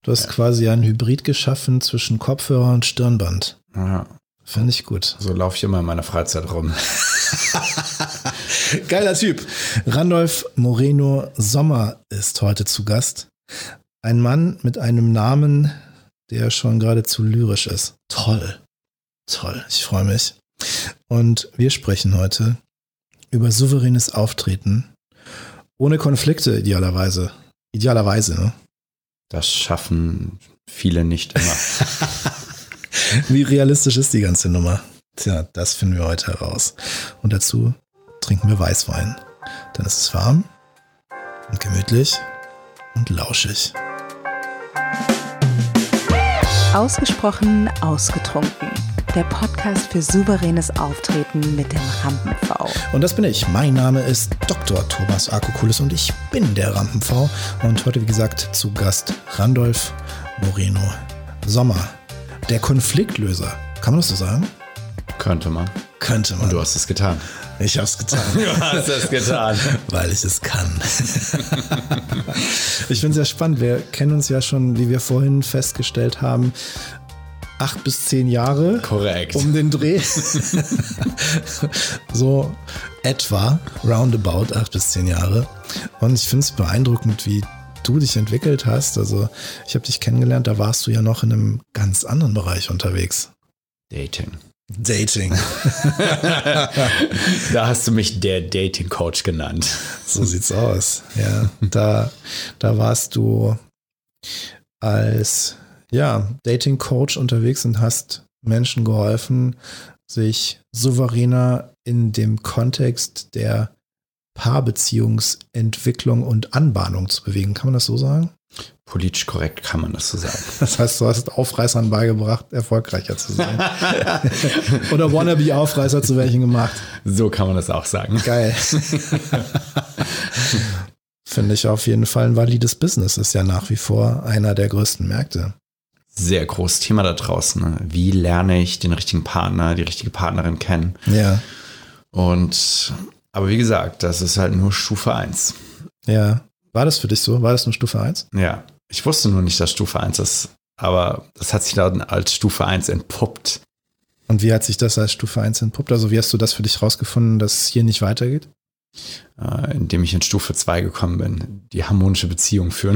Du hast quasi ein Hybrid geschaffen zwischen Kopfhörer und Stirnband. Ja. Finde ich gut. So laufe ich immer in meiner Freizeit rum. Geiler Typ. Randolph Moreno Sommer ist heute zu Gast. Ein Mann mit einem Namen, der schon geradezu lyrisch ist. Toll. Ich freue mich. Und wir sprechen heute über souveränes Auftreten. Ohne Konflikte idealerweise. Ne? Das schaffen viele nicht immer. Wie realistisch ist die ganze Nummer? Tja, das finden wir heute heraus. Und dazu trinken wir Weißwein. Dann ist es warm und gemütlich und lauschig. Ausgesprochen ausgetrunken. Der Podcast für souveränes Auftreten mit dem Rampen-V. Und das bin ich. Mein Name ist Dr. Thomas Akokulis und ich bin der Rampen-V. Und heute, wie gesagt, zu Gast Randolph Moreno Sommer. Der Konfliktlöser. Kann man das so sagen? Könnte man. Und du hast es getan. Ich habe es getan. Du hast es getan. Weil ich es kann. Ich finde es ja spannend. Wir kennen uns ja schon, wie wir vorhin festgestellt haben, 8 bis 10 Jahre. Korrekt. Um den Dreh. So etwa, roundabout 8 bis 10 Jahre. Und ich finde es beeindruckend, wie du dich entwickelt hast. Also ich habe dich kennengelernt, da warst du ja noch in einem ganz anderen Bereich unterwegs. Dating. Da hast du mich der Dating-Coach genannt. So sieht's aus. Ja, da warst du als Dating-Coach unterwegs und hast Menschen geholfen, sich souveräner in dem Kontext der Paarbeziehungsentwicklung und Anbahnung zu bewegen. Kann man das so sagen? Politisch korrekt kann man das so sagen. Das heißt, du hast Aufreißern beigebracht, erfolgreicher zu sein. Oder Wannabe-Aufreißer zu welchen gemacht. So kann man das auch sagen. Geil. Finde ich auf jeden Fall ein valides Business. Ist ja nach wie vor einer der größten Märkte. Sehr großes Thema da draußen. Ne? Wie lerne ich den richtigen Partner, die richtige Partnerin kennen? Ja. Aber wie gesagt, das ist halt nur Stufe 1. Ja. War das für dich so? War das nur Stufe 1? Ja. Ich wusste nur nicht, dass Stufe 1 ist. Aber das hat sich dann als Stufe 1 entpuppt. Und wie hat sich das als Stufe 1 entpuppt? Also wie hast du das für dich rausgefunden, dass es hier nicht weitergeht? Indem ich in Stufe 2 gekommen bin, die harmonische Beziehung führen.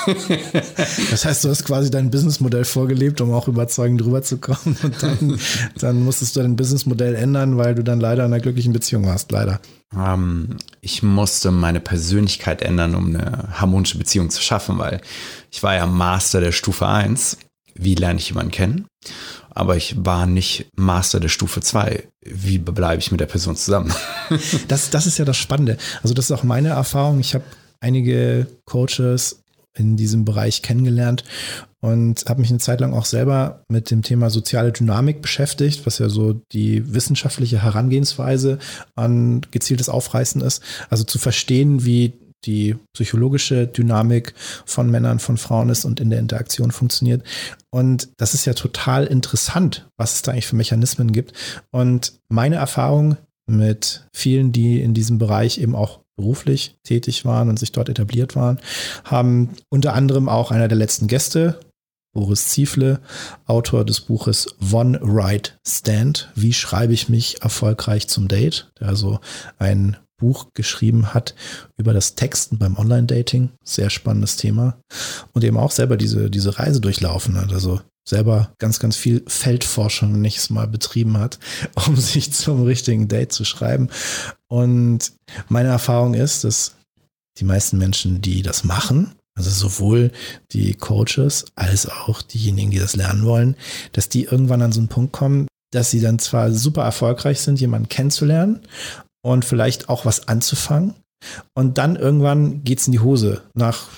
Das heißt, du hast quasi dein Businessmodell vorgelebt, um auch überzeugend drüber zu kommen und dann musstest du dein Businessmodell ändern, weil du dann leider in einer glücklichen Beziehung warst, leider. Ich musste meine Persönlichkeit ändern, um eine harmonische Beziehung zu schaffen, weil ich war ja Master der Stufe 1. Wie lerne ich jemanden kennen? Aber ich war nicht Master der Stufe 2. Wie bleibe ich mit der Person zusammen? Das ist ja das Spannende. Also das ist auch meine Erfahrung. Ich habe einige Coaches in diesem Bereich kennengelernt und habe mich eine Zeit lang auch selber mit dem Thema soziale Dynamik beschäftigt, was ja so die wissenschaftliche Herangehensweise an gezieltes Aufreißen ist. Also zu verstehen, wie die psychologische Dynamik von Männern, von Frauen ist und in der Interaktion funktioniert. Und das ist ja total interessant, was es da eigentlich für Mechanismen gibt. Und meine Erfahrung mit vielen, die in diesem Bereich eben auch beruflich tätig waren und sich dort etabliert waren, haben unter anderem auch einer der letzten Gäste, Boris Ziefle, Autor des Buches One Right Stand. Wie schreibe ich mich erfolgreich zum Date? Der also ein Buch geschrieben hat über das Texten beim Online-Dating. Sehr spannendes Thema. Und eben auch selber diese Reise durchlaufen hat. Also selber ganz, ganz viel Feldforschung nächstes Mal betrieben hat, um sich zum richtigen Date zu schreiben. Und meine Erfahrung ist, dass die meisten Menschen, die das machen, also sowohl die Coaches als auch diejenigen, die das lernen wollen, dass die irgendwann an so einen Punkt kommen, dass sie dann zwar super erfolgreich sind, jemanden kennenzulernen und vielleicht auch was anzufangen. Und dann irgendwann geht's in die Hose nach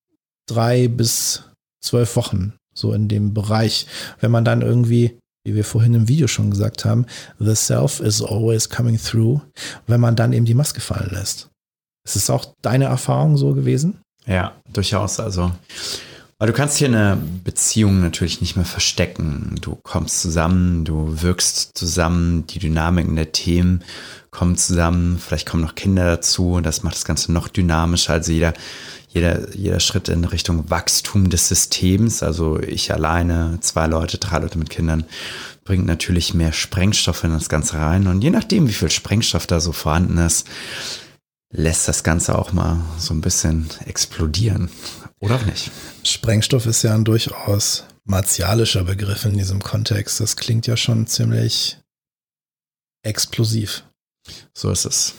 3 bis 12 Wochen, so in dem Bereich. Wenn man dann irgendwie, wie wir vorhin im Video schon gesagt haben, the self is always coming through, wenn man dann eben die Maske fallen lässt. Ist es auch deine Erfahrung so gewesen? Ja, durchaus. Also Aber du kannst hier eine Beziehung natürlich nicht mehr verstecken. Du kommst zusammen, du wirkst zusammen, die Dynamiken der Themen kommen zusammen, vielleicht kommen noch Kinder dazu und das macht das Ganze noch dynamischer. Also jeder Schritt in Richtung Wachstum des Systems, also ich alleine, 2 Leute, 3 Leute mit Kindern, bringt natürlich mehr Sprengstoff in das Ganze rein. Und je nachdem, wie viel Sprengstoff da so vorhanden ist, lässt das Ganze auch mal so ein bisschen explodieren. Oder auch nicht. Sprengstoff ist ja ein durchaus martialischer Begriff in diesem Kontext. Das klingt ja schon ziemlich explosiv. So ist es.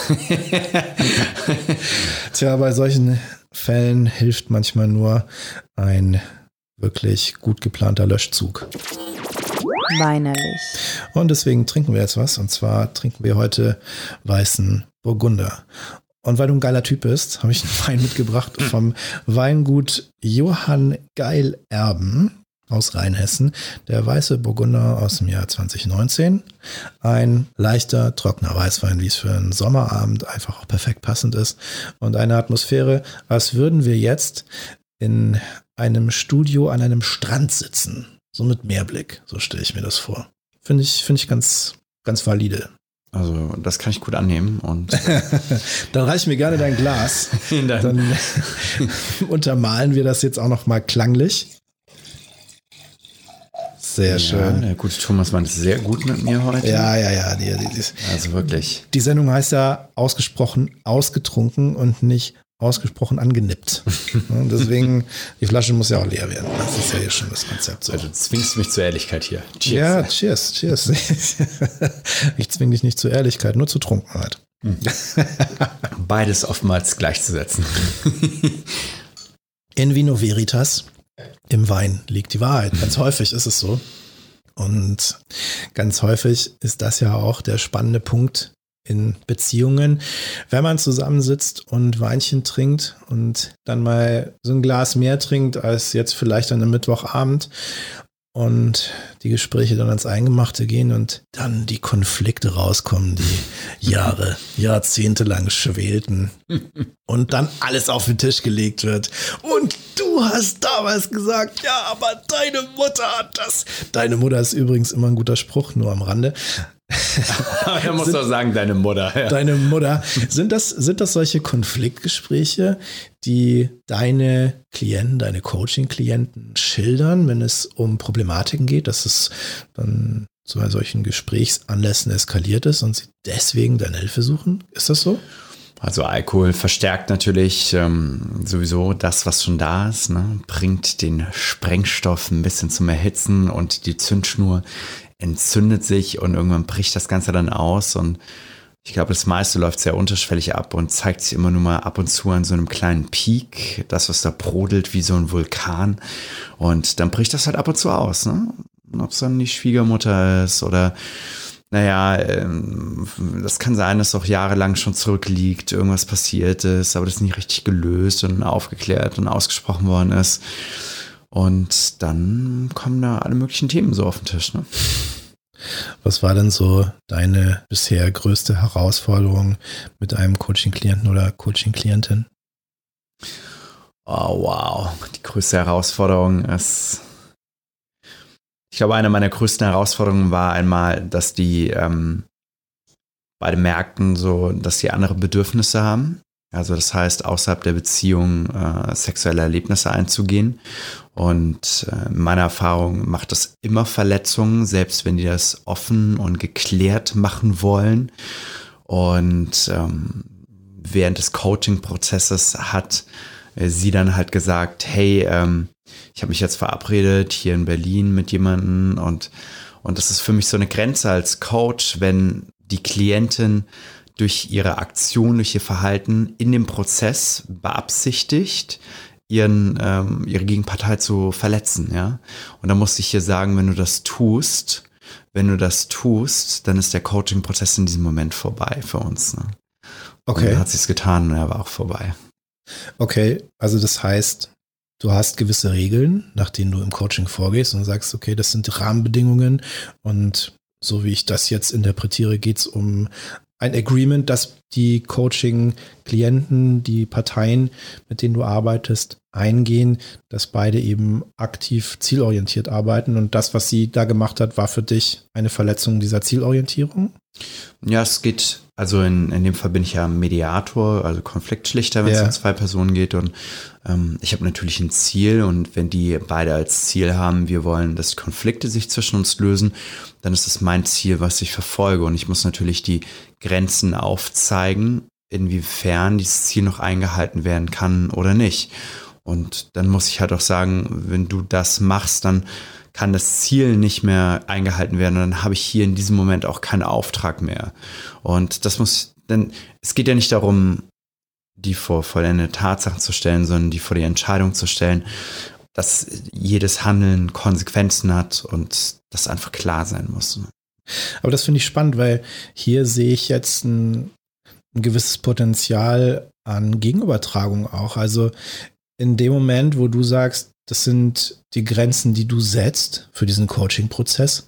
Tja, bei solchen Fällen hilft manchmal nur ein wirklich gut geplanter Löschzug. Weinerlich. Und deswegen trinken wir jetzt was. Und zwar trinken wir heute weißen Burgunder. Und weil du ein geiler Typ bist, habe ich einen Wein mitgebracht vom Weingut Johann Geil Erben aus Rheinhessen. Der weiße Burgunder aus dem Jahr 2019. Ein leichter, trockener Weißwein, wie es für einen Sommerabend einfach auch perfekt passend ist. Und eine Atmosphäre, als würden wir jetzt in einem Studio an einem Strand sitzen. So mit Meerblick, so stelle ich mir das vor. Finde ich ganz, ganz valide. Also das kann ich gut annehmen. Und dann reich mir gerne dein Glas. Dann untermalen wir das jetzt auch noch mal klanglich. Sehr schön. Der gute Thomas meint es sehr gut mit mir heute. Ja. Also wirklich. Die Sendung heißt ja ausgesprochen ausgetrunken und nicht ausgesprochen angenippt. Deswegen, die Flasche muss ja auch leer werden. Das ist ja hier schon das Konzept. So. Also du zwingst mich zur Ehrlichkeit hier. Cheers. Ja, cheers. Ich zwinge dich nicht zur Ehrlichkeit, nur zur Trunkenheit. Beides oftmals gleichzusetzen. In vino veritas, im Wein liegt die Wahrheit. Ganz häufig ist es so. Und ganz häufig ist das ja auch der spannende Punkt in Beziehungen, wenn man zusammensitzt und Weinchen trinkt und dann mal so ein Glas mehr trinkt als jetzt vielleicht an einem Mittwochabend und die Gespräche dann ans Eingemachte gehen und dann die Konflikte rauskommen, die Jahrzehnte lang schwelten und dann alles auf den Tisch gelegt wird. Und du hast damals gesagt, ja, aber deine Mutter hat das. Deine Mutter ist übrigens immer ein guter Spruch, nur am Rande. Er muss doch sagen, deine Mutter. Ja. Deine Mutter. Sind das solche Konfliktgespräche, die deine Klienten, deine Coaching-Klienten schildern, wenn es um Problematiken geht, dass es dann zu solchen Gesprächsanlässen eskaliert ist und sie deswegen deine Hilfe suchen? Ist das so? Also Alkohol verstärkt natürlich sowieso das, was schon da ist, ne? Bringt den Sprengstoff ein bisschen zum Erhitzen und die Zündschnur entzündet sich und irgendwann bricht das Ganze dann aus und ich glaube, das meiste läuft sehr unterschwellig ab und zeigt sich immer nur mal ab und zu an so einem kleinen Peak, das, was da brodelt wie so ein Vulkan und dann bricht das halt ab und zu aus, ne? Ob es dann die Schwiegermutter ist oder das kann sein, dass auch jahrelang schon zurückliegt, irgendwas passiert ist, aber das nicht richtig gelöst und aufgeklärt und ausgesprochen worden ist. Und dann kommen da alle möglichen Themen so auf den Tisch, ne? Was war denn so deine bisher größte Herausforderung mit einem Coaching-Klienten oder Coaching-Klientin? Oh, wow. Die größte Herausforderung ist, ich glaube, eine meiner größten Herausforderungen war einmal, dass die beide merkten, so, dass sie andere Bedürfnisse haben. Also das heißt, außerhalb der Beziehung sexuelle Erlebnisse einzugehen. Und meiner Erfahrung macht das immer Verletzungen, selbst wenn die das offen und geklärt machen wollen. Und während des Coaching-Prozesses hat sie dann halt gesagt, hey, ich habe mich jetzt verabredet hier in Berlin mit jemandem und das ist für mich so eine Grenze als Coach, wenn die Klientin durch ihre Aktion, durch ihr Verhalten in dem Prozess beabsichtigt, ihre Gegenpartei zu verletzen, ja. Und da musste ich hier sagen, wenn du das tust, dann ist der Coaching-Prozess in diesem Moment vorbei für uns, ne? Okay. Und dann hat sie es getan und er war auch vorbei. Okay, also das heißt, du hast gewisse Regeln, nach denen du im Coaching vorgehst und sagst, okay, das sind die Rahmenbedingungen und so wie ich das jetzt interpretiere, geht es um ein Agreement, das die Coaching-Klienten, die Parteien, mit denen du arbeitest, eingehen, dass beide eben aktiv zielorientiert arbeiten und das, was sie da gemacht hat, war für dich eine Verletzung dieser Zielorientierung? Ja, es geht, also in dem Fall bin ich ja Mediator, also Konfliktschlichter, wenn es um zwei Personen geht und ich habe natürlich ein Ziel und wenn die beide als Ziel haben, wir wollen, dass Konflikte sich zwischen uns lösen, dann ist es mein Ziel, was ich verfolge und ich muss natürlich die Grenzen aufzeigen, inwiefern dieses Ziel noch eingehalten werden kann oder nicht. Und dann muss ich halt auch sagen, wenn du das machst, dann kann das Ziel nicht mehr eingehalten werden und dann habe ich hier in diesem Moment auch keinen Auftrag mehr. Und das muss, denn es geht ja nicht darum, die vor vollendete Tatsachen zu stellen, sondern die vor die Entscheidung zu stellen, dass jedes Handeln Konsequenzen hat und das einfach klar sein muss. Aber das finde ich spannend, weil hier sehe ich jetzt ein gewisses Potenzial an Gegenübertragung auch. Also in dem Moment, wo du sagst, das sind die Grenzen, die du setzt für diesen Coaching-Prozess,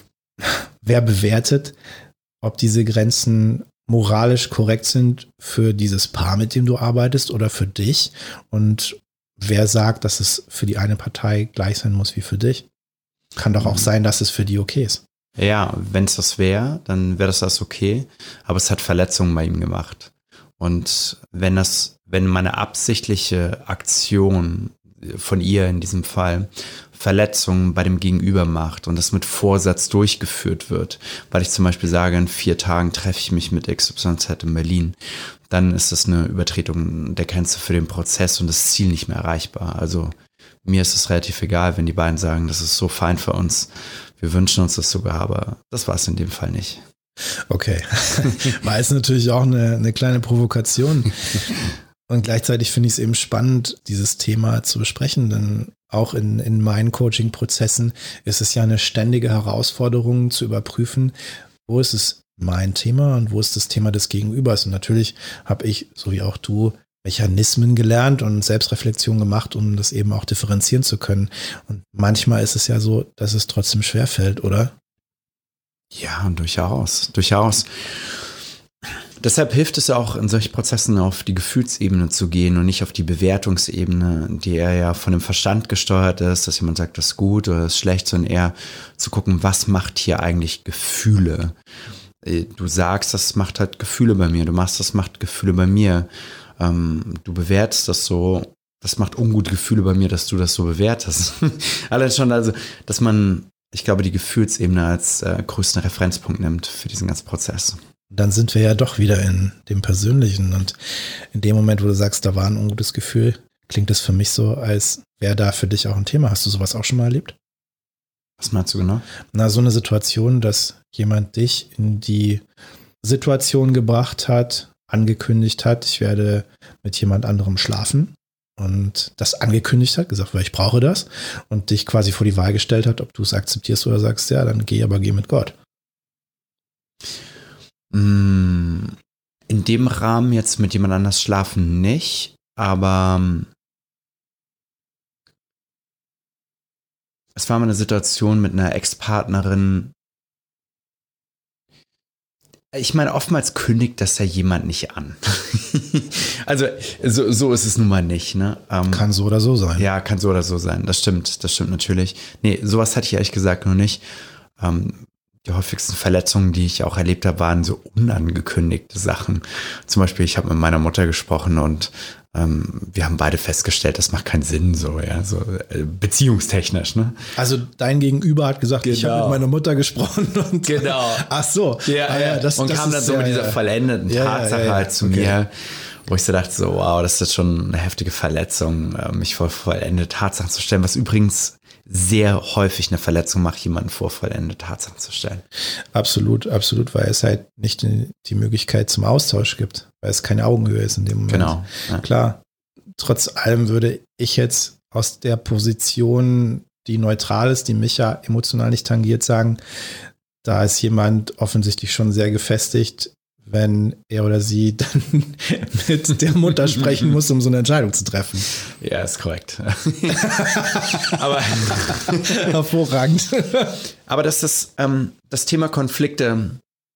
wer bewertet, ob diese Grenzen moralisch korrekt sind für dieses Paar, mit dem du arbeitest oder für dich und wer sagt, dass es für die eine Partei gleich sein muss wie für dich? Kann doch auch sein, dass es für die okay ist. Ja, wenn es das wäre, dann wäre das okay, aber es hat Verletzungen bei ihm gemacht. Und wenn meine absichtliche Aktion von ihr in diesem Fall Verletzungen bei dem Gegenüber macht und das mit Vorsatz durchgeführt wird, weil ich zum Beispiel sage, in 4 Tagen treffe ich mich mit XYZ in Berlin, dann ist das eine Übertretung der Grenze für den Prozess und das Ziel nicht mehr erreichbar. Also mir ist es relativ egal, wenn die beiden sagen, das ist so fein für uns, wir wünschen uns das sogar, aber das war es in dem Fall nicht. Okay, war es natürlich auch eine kleine Provokation. Und gleichzeitig finde ich es eben spannend, dieses Thema zu besprechen, denn auch in meinen Coaching-Prozessen ist es ja eine ständige Herausforderung zu überprüfen, wo ist es mein Thema und wo ist das Thema des Gegenübers. Und natürlich habe ich, so wie auch du, Mechanismen gelernt und Selbstreflexion gemacht, um das eben auch differenzieren zu können. Und manchmal ist es ja so, dass es trotzdem schwerfällt, oder? Ja, durchaus. Deshalb hilft es auch in solchen Prozessen auf die Gefühlsebene zu gehen und nicht auf die Bewertungsebene, die eher ja von dem Verstand gesteuert ist, dass jemand sagt, das ist gut oder das ist schlecht, sondern eher zu gucken, was macht hier eigentlich Gefühle. Du sagst, das macht halt Gefühle bei mir, du machst, das macht Gefühle bei mir. Du bewertest das so, das macht ungute Gefühle bei mir, dass du das so bewertest. Allein schon, also, dass man, ich glaube, die Gefühlsebene als größten Referenzpunkt nimmt für diesen ganzen Prozess. Dann sind wir ja doch wieder in dem Persönlichen und in dem Moment, wo du sagst, da war ein ungutes Gefühl, klingt es für mich so, als wäre da für dich auch ein Thema. Hast du sowas auch schon mal erlebt? Was meinst du genau? Na, so eine Situation, dass jemand dich in die Situation gebracht hat, angekündigt hat, ich werde mit jemand anderem schlafen und das angekündigt hat, gesagt, weil ich brauche das und dich quasi vor die Wahl gestellt hat, ob du es akzeptierst oder sagst, ja, dann geh mit Gott. In dem Rahmen jetzt mit jemand anders schlafen nicht, aber es war mal eine Situation mit einer Ex-Partnerin. Ich meine, oftmals kündigt das ja jemand nicht an. Also so ist es nun mal nicht. Ne? Kann so oder so sein. Ja, kann so oder so sein. Das stimmt natürlich. Nee, sowas hatte ich ehrlich gesagt noch nicht. Die häufigsten Verletzungen, die ich auch erlebt habe, waren so unangekündigte Sachen. Zum Beispiel, ich habe mit meiner Mutter gesprochen und wir haben beide festgestellt, das macht keinen Sinn, so beziehungstechnisch. Ne? Also dein Gegenüber hat gesagt, Ich habe mit meiner Mutter gesprochen. Und genau. Ach so. Das kam dann so mit dieser vollendeten Tatsache halt zu mir, wo ich so dachte, so wow, das ist jetzt schon eine heftige Verletzung, mich vor vollendete Tatsachen zu stellen, was übrigens sehr häufig eine Verletzung macht, jemanden vor vollendete Tatsachen zu stellen. Absolut, weil es halt nicht die Möglichkeit zum Austausch gibt, weil es keine Augenhöhe ist in dem Moment. Genau. Ja. Klar, trotz allem würde ich jetzt aus der Position, die neutral ist, die mich ja emotional nicht tangiert, sagen, da ist jemand offensichtlich schon sehr gefestigt, wenn er oder sie dann mit der Mutter sprechen muss, um so eine Entscheidung zu treffen. Ja, ist korrekt. Aber hervorragend. Aber das Thema Konflikte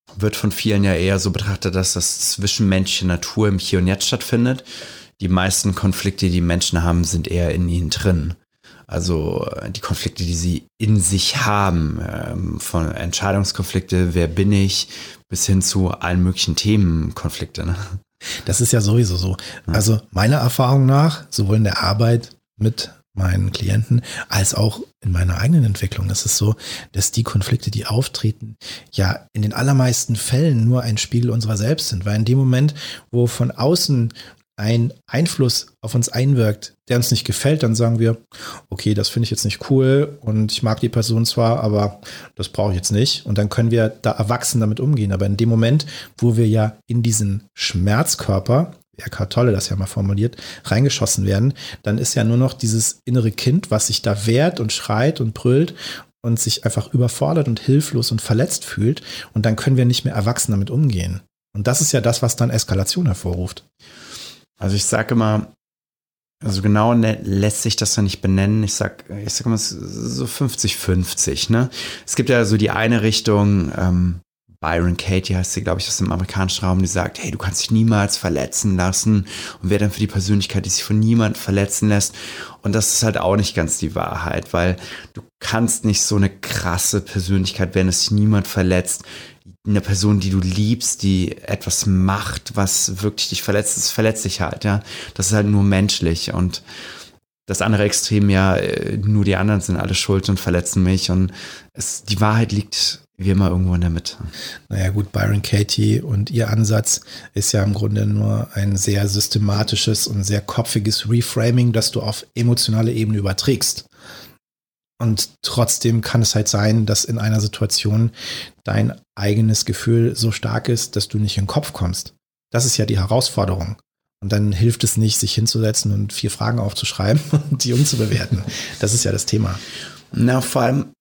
wird von vielen ja eher so betrachtet, dass das zwischenmenschliche Natur im Hier und Jetzt stattfindet. Die meisten Konflikte, die Menschen haben, sind eher in ihnen drin. Also die Konflikte, die sie in sich haben, von Entscheidungskonflikte, wer bin ich, bis hin zu allen möglichen Themenkonflikte. Ne? Das ist ja sowieso so. Also meiner Erfahrung nach, sowohl in der Arbeit mit meinen Klienten, als auch in meiner eigenen Entwicklung, ist es so, dass die Konflikte, die auftreten, ja in den allermeisten Fällen nur ein Spiegel unserer selbst sind. Weil in dem Moment, wo von außen ein Einfluss auf uns einwirkt, der uns nicht gefällt, dann sagen wir, okay, das finde ich jetzt nicht cool und ich mag die Person zwar, aber das brauche ich jetzt nicht. Und dann können wir da erwachsen damit umgehen. Aber in dem Moment, wo wir ja in diesen Schmerzkörper, Eckhart Tolle das ja mal formuliert, reingeschossen werden, dann ist ja nur noch dieses innere Kind, was sich da wehrt und schreit und brüllt und sich einfach überfordert und hilflos und verletzt fühlt. Und dann können wir nicht mehr erwachsen damit umgehen. Und das ist ja das, was dann Eskalation hervorruft. Also ich sage immer, also genau lässt sich das ja nicht benennen. Ich sag immer so 50-50, ne? Es gibt ja so die eine Richtung, Byron Katie heißt sie, glaube ich, aus dem amerikanischen Raum, die sagt, hey, du kannst dich niemals verletzen lassen und wer dann für die Persönlichkeit, die sich von niemandem verletzen lässt. Und das ist halt auch nicht ganz die Wahrheit, weil du kannst nicht so eine krasse Persönlichkeit werden, dass sich niemand verletzt. Eine Person, die du liebst, die etwas macht, was wirklich dich verletzt, das verletzt dich halt, ja. Das ist halt nur menschlich und das andere Extrem ja, nur die anderen sind alle schuld und verletzen mich und die Wahrheit liegt wie immer irgendwo in der Mitte. Naja gut, Byron Katie und ihr Ansatz ist ja im Grunde nur ein sehr systematisches und sehr kopfiges Reframing, das du auf emotionale Ebene überträgst. Und trotzdem kann es halt sein, dass in einer Situation dein eigenes Gefühl so stark ist, dass du nicht in den Kopf kommst. Das ist ja die Herausforderung. Und dann hilft es nicht, sich hinzusetzen und 4 Fragen aufzuschreiben und die umzubewerten. Das ist ja das Thema. Na, vor allem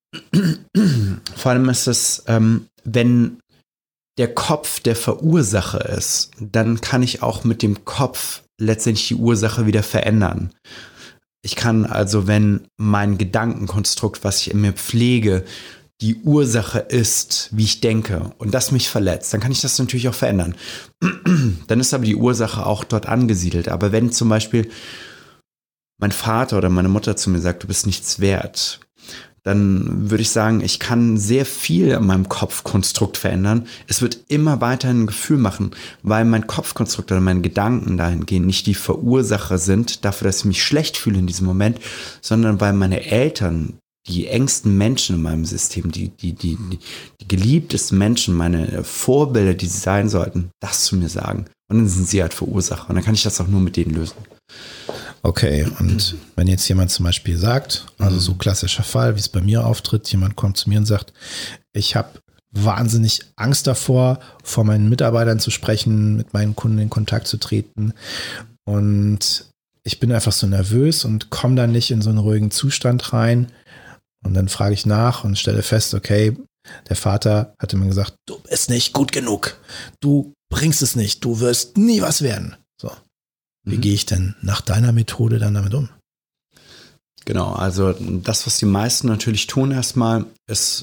ist es, wenn der Kopf der Verursacher ist, dann kann ich auch mit dem Kopf letztendlich die Ursache wieder verändern. Ich kann also, wenn mein Gedankenkonstrukt, was ich in mir pflege, die Ursache ist, wie ich denke und das mich verletzt, dann kann ich das natürlich auch verändern. Dann ist aber die Ursache auch dort angesiedelt. Aber wenn zum Beispiel mein Vater oder meine Mutter zu mir sagt, du bist nichts wert, dann würde ich sagen, ich kann sehr viel an meinem Kopfkonstrukt verändern. Es wird immer weiterhin ein Gefühl machen, weil mein Kopfkonstrukt oder meine Gedanken dahingehend nicht die Verursacher sind dafür, dass ich mich schlecht fühle in diesem Moment, sondern weil meine Eltern, die engsten Menschen in meinem System, die geliebtesten Menschen, meine Vorbilder, die sie sein sollten, das zu mir sagen. Und dann sind sie halt Verursacher. Und dann kann ich das auch nur mit denen lösen. Okay, und wenn jetzt jemand zum Beispiel sagt, also so klassischer Fall, wie es bei mir auftritt, jemand kommt zu mir und sagt, ich habe wahnsinnig Angst davor, vor meinen Mitarbeitern zu sprechen, mit meinen Kunden in Kontakt zu treten und ich bin einfach so nervös und komme dann nicht in so einen ruhigen Zustand rein und dann frage ich nach und stelle fest, okay, der Vater hatte mir gesagt, du bist nicht gut genug, du bringst es nicht, du wirst nie was werden. So. Wie gehe ich denn nach deiner Methode dann damit um? Genau, also das, was die meisten natürlich tun erstmal, ist,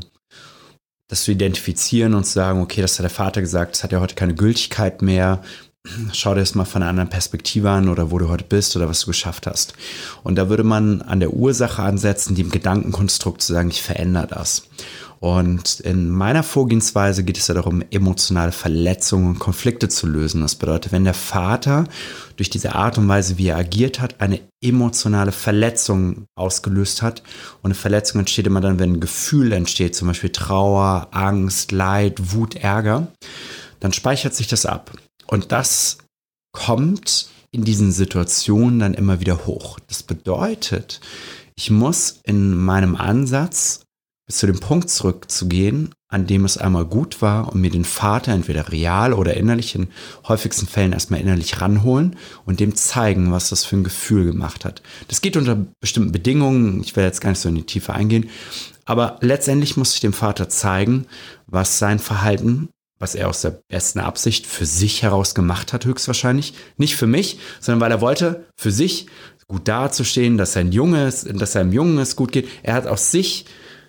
das zu identifizieren und zu sagen, okay, das hat der Vater gesagt, das hat ja heute keine Gültigkeit mehr. Schau dir das mal von einer anderen Perspektive an oder wo du heute bist oder was du geschafft hast. Und da würde man an der Ursache ansetzen, die im Gedankenkonstrukt zu sagen, ich verändere das. Und in meiner Vorgehensweise geht es ja darum, emotionale Verletzungen und Konflikte zu lösen. Das bedeutet, wenn der Vater durch diese Art und Weise, wie er agiert hat, eine emotionale Verletzung ausgelöst hat. Und eine Verletzung entsteht immer dann, wenn ein Gefühl entsteht, zum Beispiel Trauer, Angst, Leid, Wut, Ärger, dann speichert sich das ab. Und das kommt in diesen Situationen dann immer wieder hoch. Das bedeutet, ich muss in meinem Ansatz bis zu dem Punkt zurückzugehen, an dem es einmal gut war und mir den Vater entweder real oder innerlich, in häufigsten Fällen erstmal innerlich ranholen und dem zeigen, was das für ein Gefühl gemacht hat. Das geht unter bestimmten Bedingungen, ich werde jetzt gar nicht so in die Tiefe eingehen, aber letztendlich muss ich dem Vater zeigen, was sein Verhalten, was er aus der besten Absicht für sich heraus gemacht hat, höchstwahrscheinlich. Nicht für mich, sondern weil er wollte, für sich gut dazustehen, dass sein Junge ist, dass seinem Jungen es gut geht. Er hat aus sich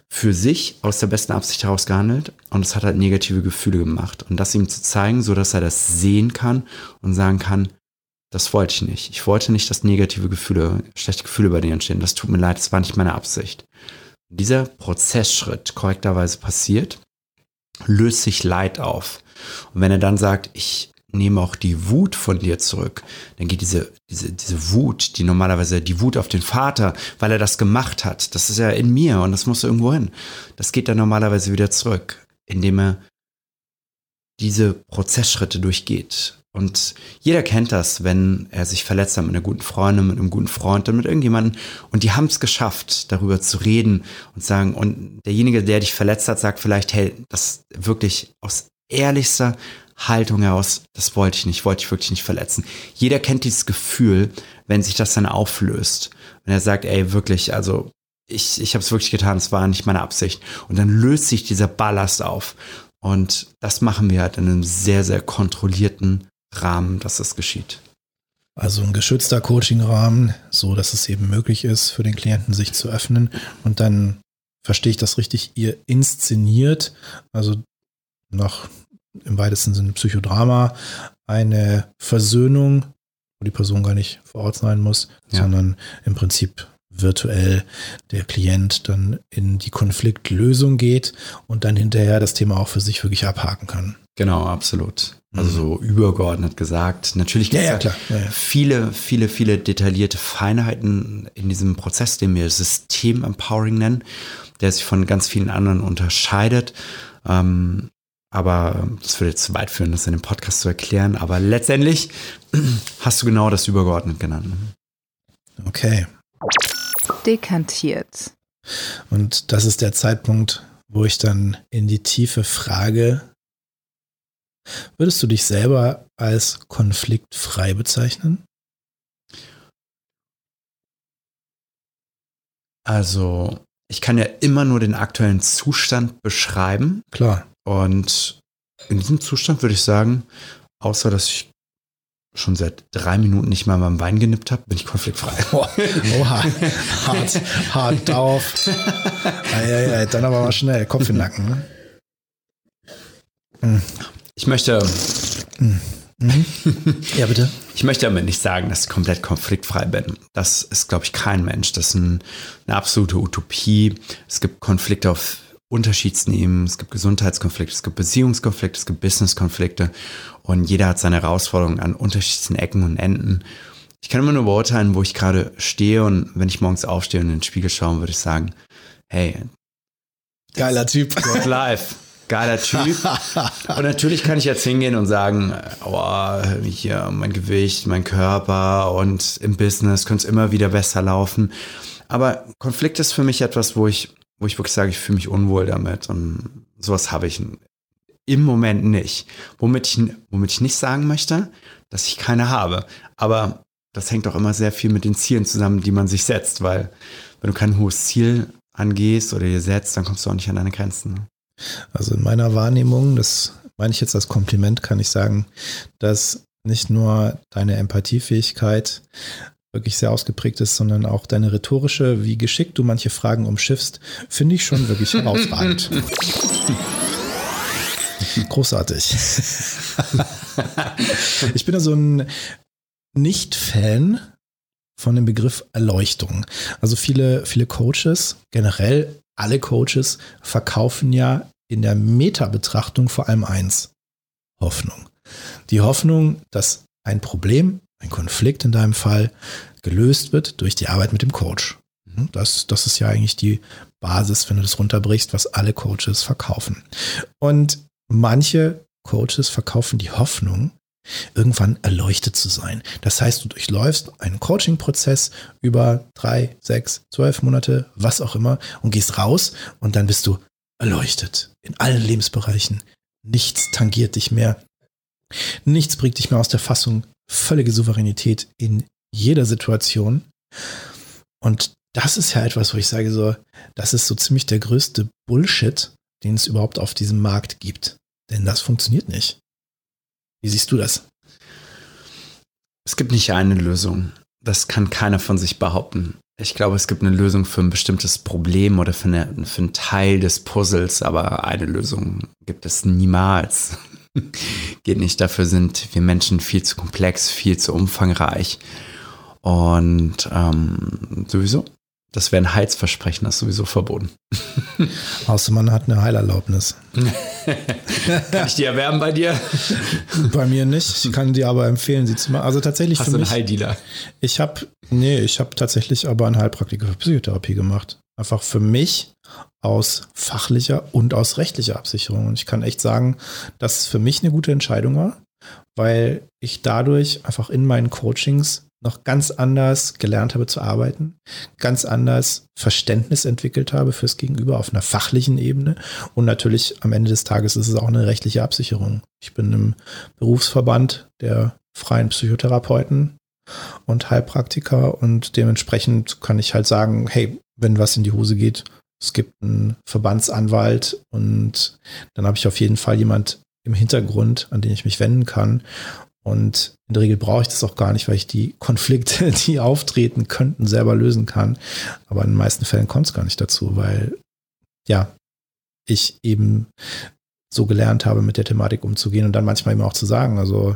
für sich aus der besten Absicht heraus gehandelt und es hat halt negative Gefühle gemacht. Und das ihm zu zeigen, so dass er das sehen kann und sagen kann, das wollte ich nicht. Ich wollte nicht, dass negative Gefühle, schlechte Gefühle bei dir entstehen. Das tut mir leid, das war nicht meine Absicht. Dieser Prozessschritt korrekterweise passiert, löst sich Leid auf. Und wenn er dann sagt, ich nehme auch die Wut von dir zurück, dann geht diese Wut, die normalerweise die Wut auf den Vater, weil er das gemacht hat, das ist ja in mir und das muss irgendwo hin. Das geht dann normalerweise wieder zurück, indem er diese Prozessschritte durchgeht. Und jeder kennt das, wenn er sich verletzt hat mit einer guten Freundin, mit einem guten Freund, dann mit irgendjemandem und die haben es geschafft, darüber zu reden und sagen, und derjenige, der dich verletzt hat, sagt vielleicht, hey, das wirklich aus ehrlichster Haltung heraus, das wollte ich nicht, wollte ich wirklich nicht verletzen. Jeder kennt dieses Gefühl, wenn sich das dann auflöst. Wenn er sagt, ey, wirklich, also ich habe es wirklich getan, es war nicht meine Absicht. Und dann löst sich dieser Ballast auf. Und das machen wir halt in einem sehr, sehr kontrollierten Rahmen, dass das geschieht. Also ein geschützter Coaching-Rahmen, so dass es eben möglich ist, für den Klienten sich zu öffnen. Und dann verstehe ich das richtig, ihr inszeniert, also noch im weitesten Sinne Psychodrama, eine Versöhnung, wo die Person gar nicht vor Ort sein muss, sondern im Prinzip virtuell der Klient dann in die Konfliktlösung geht und dann hinterher das Thema auch für sich wirklich abhaken kann. Genau, absolut. Also so übergeordnet gesagt. Natürlich gibt es viele detaillierte Feinheiten in diesem Prozess, den wir System-Empowering nennen, der sich von ganz vielen anderen unterscheidet. Aber das würde jetzt zu weit führen, das in dem Podcast zu erklären. Aber letztendlich hast du genau das übergeordnet genannt. Okay. Dekantiert. Und das ist der Zeitpunkt, wo ich dann in die Tiefe frage, würdest du dich selber als konfliktfrei bezeichnen? Also, ich kann ja immer nur den aktuellen Zustand beschreiben. Klar. Und in diesem Zustand würde ich sagen, außer dass ich schon seit 3 Minuten nicht mal beim Wein genippt habe, bin ich konfliktfrei. Oha, hart drauf. Dann aber mal schnell, Kopf in den Nacken. Ne? Ich möchte... Ja, bitte. Ich möchte damit nicht sagen, dass ich komplett konfliktfrei bin. Das ist, glaube ich, kein Mensch. Das ist eine absolute Utopie. Es gibt Konflikte auf unterschiedlichsten Ebenen. Es gibt Gesundheitskonflikte, es gibt Beziehungskonflikte, es gibt Businesskonflikte und jeder hat seine Herausforderungen an unterschiedlichsten Ecken und Enden. Ich kann immer nur beurteilen, wo ich gerade stehe und wenn ich morgens aufstehe und in den Spiegel schaue, würde ich sagen, hey, geiler Typ. Good life. Geiler Typ. Und natürlich kann ich jetzt hingehen und sagen, oh, hier mein Gewicht, mein Körper und im Business könnte es immer wieder besser laufen. Aber Konflikt ist für mich etwas, wo ich wirklich sage, ich fühle mich unwohl damit. Und sowas habe ich im Moment nicht. Womit ich nicht sagen möchte, dass ich keine habe. Aber das hängt auch immer sehr viel mit den Zielen zusammen, die man sich setzt. Weil wenn du kein hohes Ziel angehst oder dir setzt, dann kommst du auch nicht an deine Grenzen. Also in meiner Wahrnehmung, das meine ich jetzt als Kompliment, kann ich sagen, dass nicht nur deine Empathiefähigkeit wirklich sehr ausgeprägt ist, sondern auch deine rhetorische, wie geschickt du manche Fragen umschiffst, finde ich schon wirklich herausragend. Großartig. Ich bin da so ein Nicht-Fan von dem Begriff Erleuchtung. Also viele Coaches, generell alle Coaches, verkaufen ja in der Meta-Betrachtung vor allem eins: Hoffnung. Die Hoffnung, dass ein Problem, ein Konflikt in deinem Fall, gelöst wird durch die Arbeit mit dem Coach. Das ist ja eigentlich die Basis, wenn du das runterbrichst, was alle Coaches verkaufen. Und manche Coaches verkaufen die Hoffnung, irgendwann erleuchtet zu sein. Das heißt, du durchläufst einen Coaching-Prozess über 3, 6, 12 Monate, was auch immer, und gehst raus und dann bist du erleuchtet in allen Lebensbereichen. Nichts tangiert dich mehr. Nichts bringt dich mehr aus der Fassung. Völlige Souveränität in jeder Situation. Und das ist ja etwas, wo ich sage so, das ist so ziemlich der größte Bullshit, den es überhaupt auf diesem Markt gibt. Denn das funktioniert nicht. Wie siehst du das? Es gibt nicht eine Lösung. Das kann keiner von sich behaupten. Ich glaube, es gibt eine Lösung für ein bestimmtes Problem oder für einen Teil des Puzzles, aber eine Lösung gibt es niemals. Geht nicht, dafür sind wir Menschen viel zu komplex, viel zu umfangreich. Und sowieso, das wäre ein Heilsversprechen, das ist sowieso verboten. Außer man hat eine Heilerlaubnis. Kann ich die erwerben bei dir? Bei mir nicht. Ich kann dir aber empfehlen, sie zu machen. Also tatsächlich Hast für du einen mich. Heildealer? Ich habe tatsächlich aber einen Heilpraktiker für Psychotherapie gemacht. Einfach für mich aus fachlicher und aus rechtlicher Absicherung. Und ich kann echt sagen, dass es für mich eine gute Entscheidung war, weil ich dadurch einfach in meinen Coachings noch ganz anders gelernt habe zu arbeiten, ganz anders Verständnis entwickelt habe fürs Gegenüber auf einer fachlichen Ebene und natürlich am Ende des Tages ist es auch eine rechtliche Absicherung. Ich bin im Berufsverband der freien Psychotherapeuten und Heilpraktiker und dementsprechend kann ich halt sagen, hey, wenn was in die Hose geht, es gibt einen Verbandsanwalt und dann habe ich auf jeden Fall jemand im Hintergrund, an den ich mich wenden kann. Und in der Regel brauche ich das auch gar nicht, weil ich die Konflikte, die auftreten könnten, selber lösen kann. Aber in den meisten Fällen kommt es gar nicht dazu, weil ja, ich eben so gelernt habe, mit der Thematik umzugehen und dann manchmal eben auch zu sagen. Also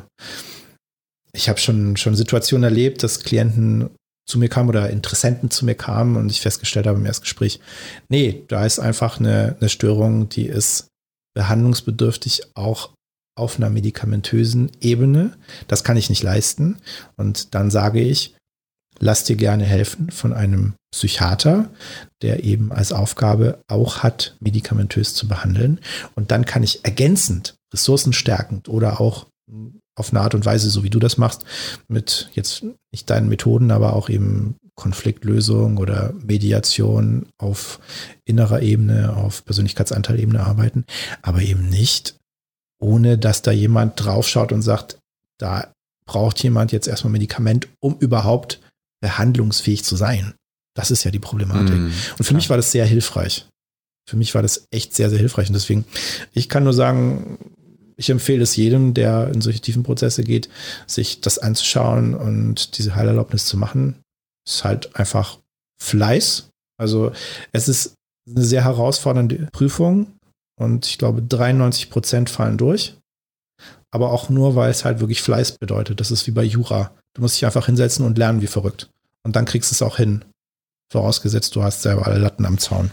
ich habe schon Situationen erlebt, dass Klienten zu mir kamen oder Interessenten zu mir kamen und ich festgestellt habe im Erstgespräch, nee, da ist einfach eine Störung, die ist behandlungsbedürftig auch auf einer medikamentösen Ebene. Das kann ich nicht leisten. Und dann sage ich, lass dir gerne helfen von einem Psychiater, der eben als Aufgabe auch hat, medikamentös zu behandeln. Und dann kann ich ergänzend, ressourcenstärkend oder auch auf eine Art und Weise, so wie du das machst, mit jetzt nicht deinen Methoden, aber auch eben Konfliktlösung oder Mediation auf innerer Ebene, auf Persönlichkeitsanteilebene arbeiten, aber eben nicht, ohne dass da jemand draufschaut und sagt, da braucht jemand jetzt erstmal Medikament, um überhaupt behandlungsfähig zu sein. Das ist ja die Problematik. Und für mich war das sehr hilfreich. Für mich war das echt sehr, sehr hilfreich. Und deswegen, ich kann nur sagen, ich empfehle es jedem, der in solche tiefen Prozesse geht, sich das anzuschauen und diese Heilerlaubnis zu machen. Es ist halt einfach Fleiß. Also es ist eine sehr herausfordernde Prüfung und ich glaube 93% fallen durch. Aber auch nur, weil es halt wirklich Fleiß bedeutet. Das ist wie bei Jura. Du musst dich einfach hinsetzen und lernen wie verrückt. Und dann kriegst du es auch hin. Vorausgesetzt, du hast selber alle Latten am Zaun.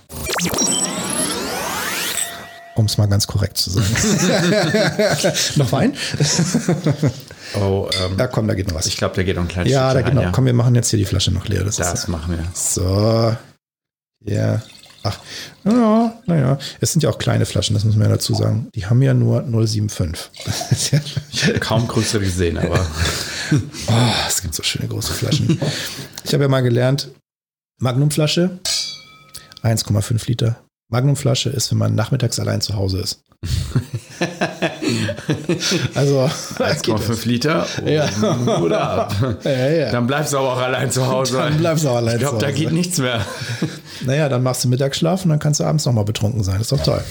Um es mal ganz korrekt zu sagen. Noch Wein? Ja, komm, da geht noch was. Ich glaube, da geht noch ein kleines Ja, da Stückchen geht noch. rein, ja. Komm, wir machen jetzt hier die Flasche noch leer. Das machen wir. So. Ja. Ach, naja. Es sind ja auch kleine Flaschen, das muss man ja dazu sagen. Die haben ja nur 0,75. Ich habe kaum größere gesehen, aber. Es gibt so schöne große Flaschen. Ich habe ja mal gelernt, Magnumflasche, 1,5 Liter. Magnumflasche ist, wenn man nachmittags allein zu Hause ist. Also 1,5 Liter oder ab. Ja. Dann bleibst du aber auch allein zu Hause. Dann bleibst du auch allein ich glaube, zu da Hause. geht nichts mehr. Naja, dann machst du Mittagsschlaf und dann kannst du abends nochmal betrunken sein. Das ist doch toll.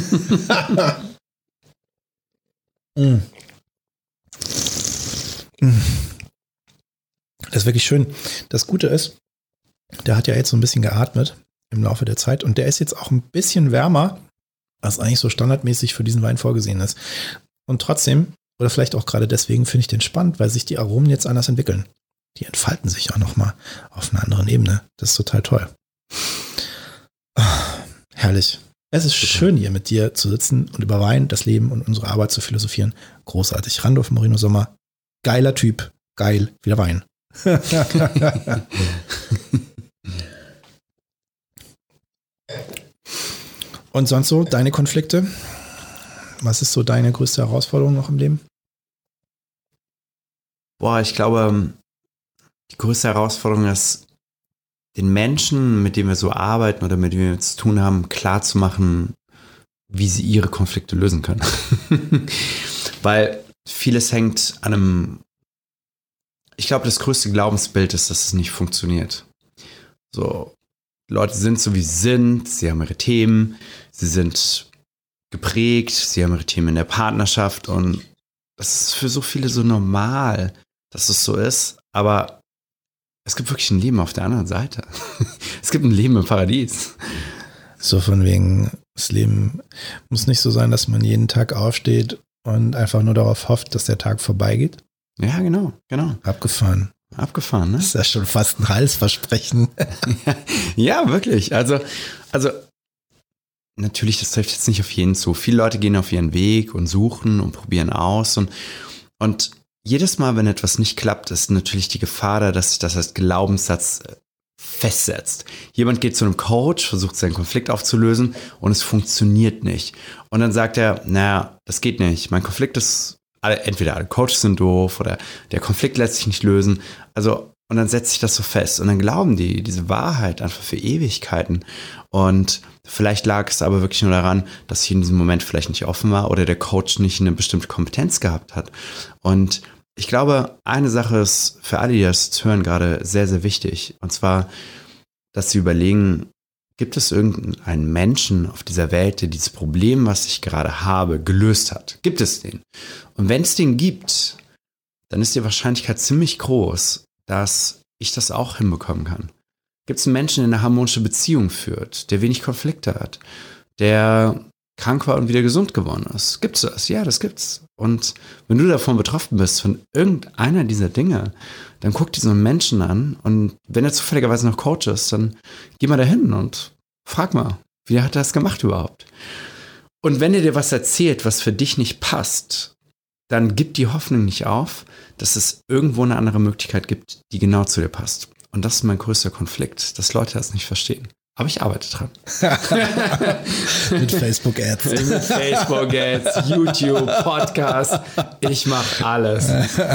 Das ist wirklich schön. Das Gute ist, der hat ja jetzt so ein bisschen geatmet im Laufe der Zeit und der ist jetzt auch ein bisschen wärmer, was eigentlich so standardmäßig für diesen Wein vorgesehen ist. Und trotzdem, oder vielleicht auch gerade deswegen, finde ich den spannend, weil sich die Aromen jetzt anders entwickeln. Die entfalten sich auch nochmal auf einer anderen Ebene. Das ist total toll. Herrlich. Es ist schön, hier mit dir zu sitzen und über Wein, das Leben und unsere Arbeit zu philosophieren. Großartig. Randolph Moreno Sommer. Geiler Typ. Geil. Wieder Wein. Und sonst so, deine Konflikte? Was ist so deine größte Herausforderung noch im Leben? Boah, ich glaube, die größte Herausforderung ist, den Menschen, mit denen wir so arbeiten oder mit denen wir zu tun haben, klarzumachen, wie sie ihre Konflikte lösen können. Weil vieles hängt an einem, ich glaube, das größte Glaubensbild ist, dass es nicht funktioniert. So, Leute sind so, wie sie sind, sie haben ihre Themen, sie sind geprägt, sie haben ihre Themen in der Partnerschaft und das ist für so viele so normal, dass es so ist, aber es gibt wirklich ein Leben auf der anderen Seite. Es gibt ein Leben im Paradies. So von wegen, das Leben muss nicht so sein, dass man jeden Tag aufsteht und einfach nur darauf hofft, dass der Tag vorbeigeht. Ja, genau. Abgefahren. Abgefahren, ne? Das ist ja schon fast ein Halsversprechen. Ja, wirklich. Also natürlich, das trifft jetzt nicht auf jeden zu. Viele Leute gehen auf ihren Weg und suchen und probieren aus. Und jedes Mal, wenn etwas nicht klappt, ist natürlich die Gefahr da, dass sich das als Glaubenssatz festsetzt. Jemand geht zu einem Coach, versucht seinen Konflikt aufzulösen und es funktioniert nicht. Und dann sagt er, naja, das geht nicht. Mein Konflikt ist, entweder alle Coaches sind doof oder der Konflikt lässt sich nicht lösen. Also, und dann setzt sich das so fest. Und dann glauben die diese Wahrheit einfach für Ewigkeiten. Und vielleicht lag es aber wirklich nur daran, dass ich in diesem Moment vielleicht nicht offen war oder der Coach nicht eine bestimmte Kompetenz gehabt hat. Und ich glaube, eine Sache ist für alle, die das hören, gerade sehr, sehr wichtig. Und zwar, dass sie überlegen, gibt es irgendeinen Menschen auf dieser Welt, der dieses Problem, was ich gerade habe, gelöst hat? Gibt es den? Und wenn es den gibt, dann ist die Wahrscheinlichkeit ziemlich groß, dass ich das auch hinbekommen kann. Gibt es einen Menschen, der eine harmonische Beziehung führt, der wenig Konflikte hat, der krank war und wieder gesund geworden ist? Gibt's das? Ja, das gibt's. Und wenn du davon betroffen bist, von irgendeiner dieser Dinge, dann guck dir so einen Menschen an und wenn er zufälligerweise noch Coach ist, dann geh mal dahin und frag mal, wie hat er das gemacht überhaupt? Und wenn er dir was erzählt, was für dich nicht passt, dann gib die Hoffnung nicht auf, dass es irgendwo eine andere Möglichkeit gibt, die genau zu dir passt. Und das ist mein größter Konflikt, dass Leute das nicht verstehen. Aber ich arbeite dran. Mit Facebook-Ads. Mit Facebook-Ads, YouTube, Podcast. Ich mache alles.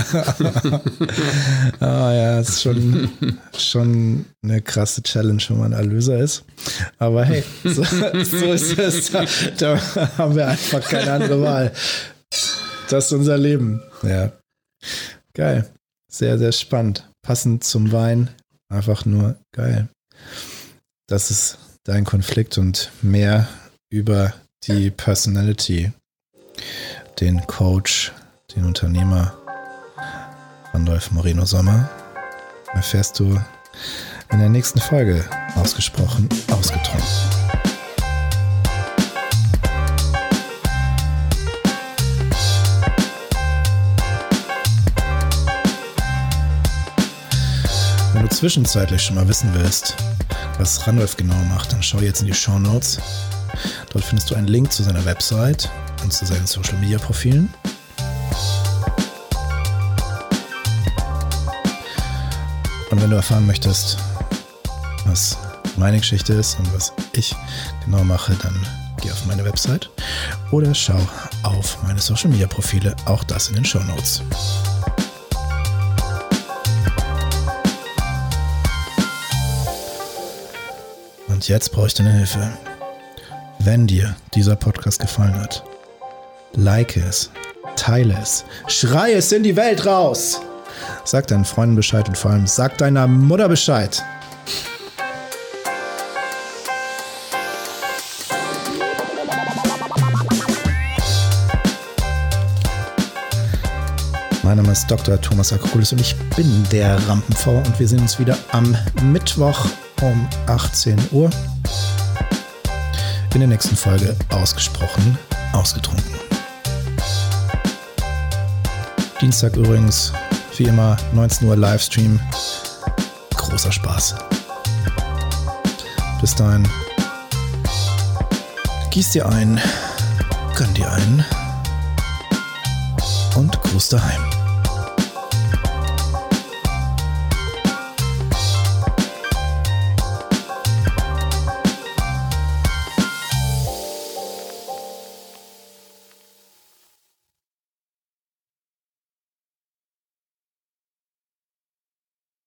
Ja, ist schon eine krasse Challenge, wenn man Erlöser ist. Aber hey, so ist es. Da haben wir einfach keine andere Wahl. Das ist unser Leben. Ja. Geil. Sehr, sehr spannend. Passend zum Wein. Einfach nur geil. Das ist dein Konflikt und mehr über die Personality, den Coach, den Unternehmer Randolph Moreno Sommer erfährst du in der nächsten Folge Ausgesprochen Ausgetrunken. Wenn du zwischenzeitlich schon mal wissen willst, was Randolph genau macht, dann schau jetzt in die Shownotes. Dort findest du einen Link zu seiner Website und zu seinen Social Media Profilen. Und wenn du erfahren möchtest, was meine Geschichte ist und was ich genau mache, dann geh auf meine Website oder schau auf meine Social Media Profile, auch das in den Shownotes. Und jetzt brauche ich deine Hilfe. Wenn dir dieser Podcast gefallen hat, like es, teile es, schrei es in die Welt raus. Sag deinen Freunden Bescheid und vor allem sag deiner Mutter Bescheid. Mein Name ist Dr. Thomas Akrokoulis und ich bin der Rampen-V und wir sehen uns wieder am Mittwoch um 18 Uhr in der nächsten Folge Ausgesprochen Ausgetrunken. Dienstag übrigens, wie immer, 19 Uhr Livestream. Großer Spaß. Bis dahin. Gieß dir ein, gönn dir einen und Gruß daheim.